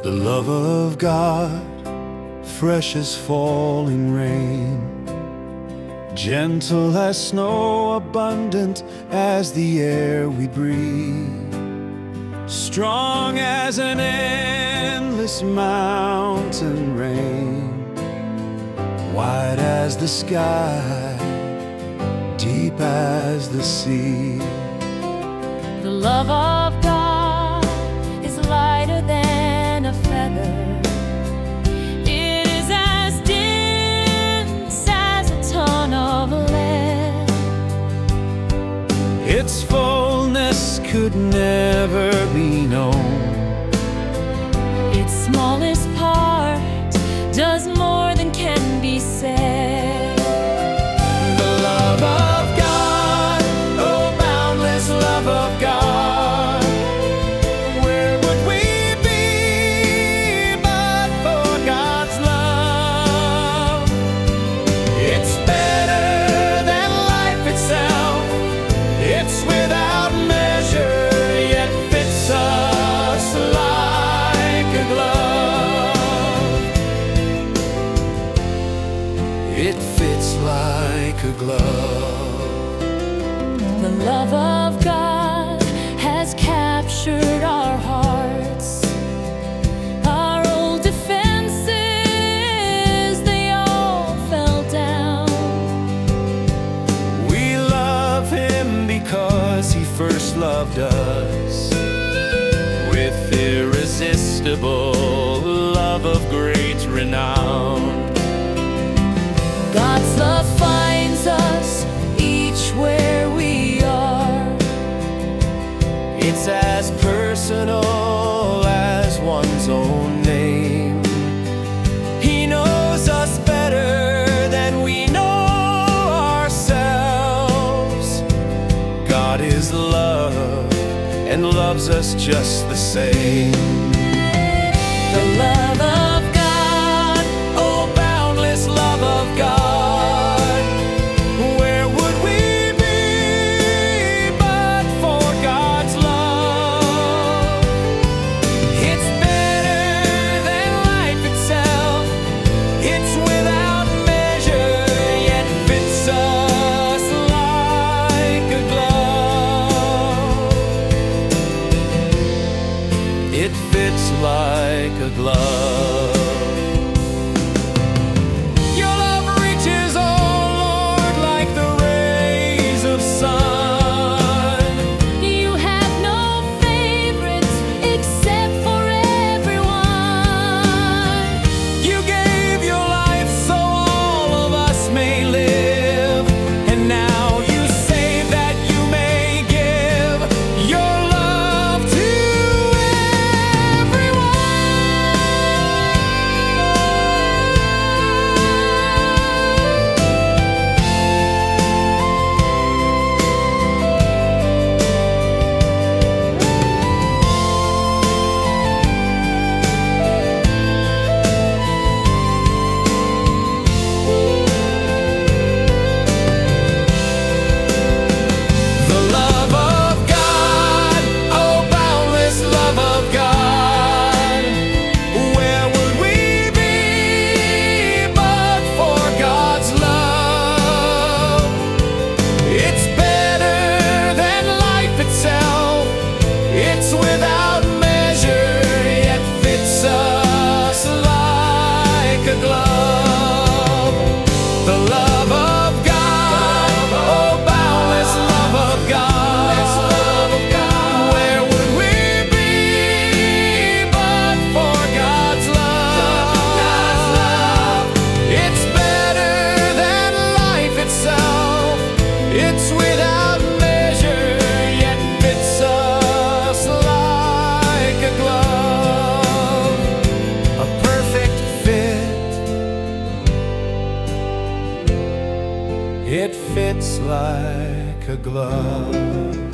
The love of God, fresh as falling rain, gentle as snow, abundant as the air we breathe, strong as an endless mountain rain, wide as the sky, deep as the sea. The love of God is lighter than a feather. It is as dense as a ton of lead. Its fullness could never be known. Its smallest part does more than can be said. The love of God, oh boundless love of God. It fits like a glove. The love of God has captured our hearts. Our old defenses, they all fell down. We love Him because He first loved us, with irresistible love of great renown. God's love finds us each where we are. It's as personal as one's own name. He knows us better than we know ourselves. God is love and loves us just the same. The love of God, oh boundless love of God. It fits like a glove. Your love reaches, oh Lord, like the rays of sun. You have no favorites except for everyone. You gave your life so all of us may live, and now you say that you may give your love to it fits like a glove.